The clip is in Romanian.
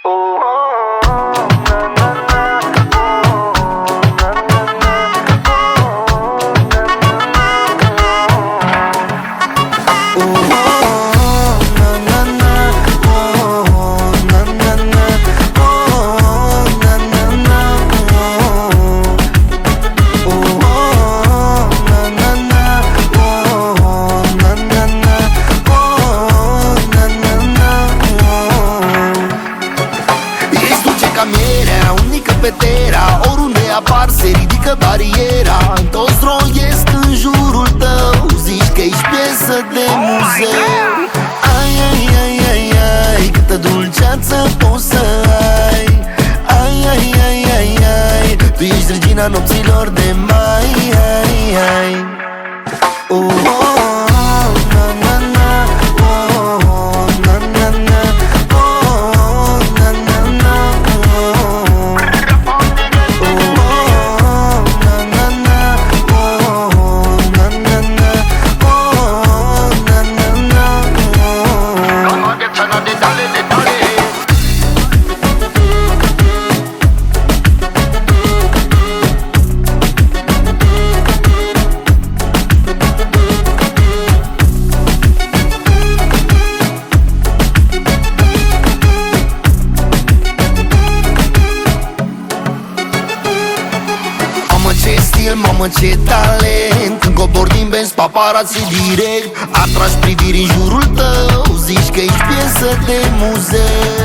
Oriunde apar se ridică bariera, toți roiesc în jurul tău, zici că ești piesă de muzeu. Ai, ai, ai, ai, ai, câtă dulceață poți să ai. Ai, ai, ai, ai, ai, tu ești regina nopților de mai. Ai, ai. Mamă ce stil, mamă ce talent, când cobor din benzi, paparazzi direct, atragi priviri în jurul tău, zici că ești piesă de muzeu.